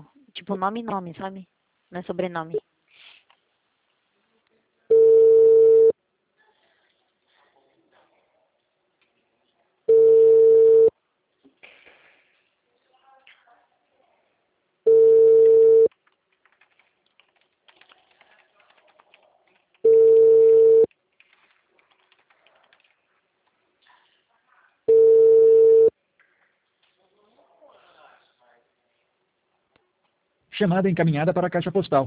Tipo, nome, sabe? Não é sobrenome. Chamada encaminhada para a caixa postal.